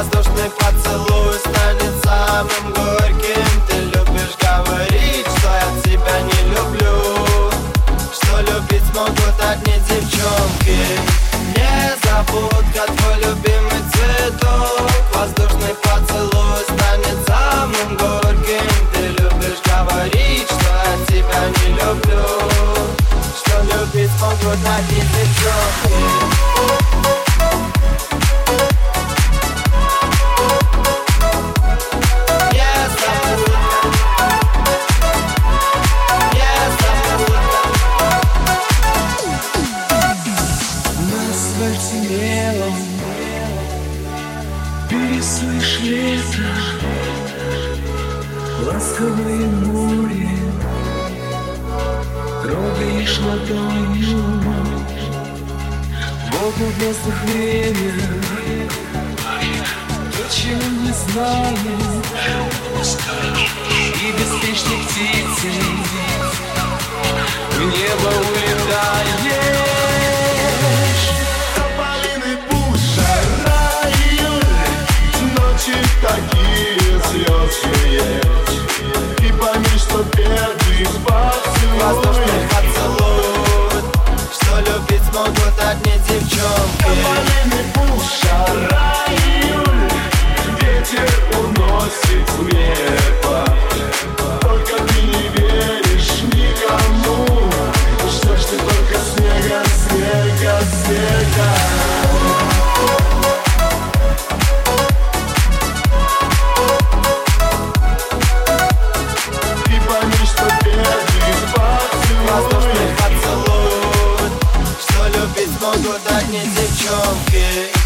Воздушный поцелуй станет самым горьким. Ты любишь говорить, что я тебя не люблю, что любить смогут одни девчонки. Незабудка, твой любимый цветок. Воздушный поцелуй станет самым горьким. Ты любишь говорить, что я тебя не люблю, что любить смогут одни девчонки. Переслышь лето, ласковое море, трогаешь ладонью воду, воздух, время. То, чего не знаем, и беспечной птицей в небо улетаешь. Такие звездные, и пойми, что первый поцелуй. Воздушный поцелуй, что любить смогут одни девчонки. Тополиный пух, жара, июль, ветер уносит в небо. Только ты не веришь никому, что ж ты только снега, снега, снега. Воздушный поцелуй, что любить смогут одни девчонки.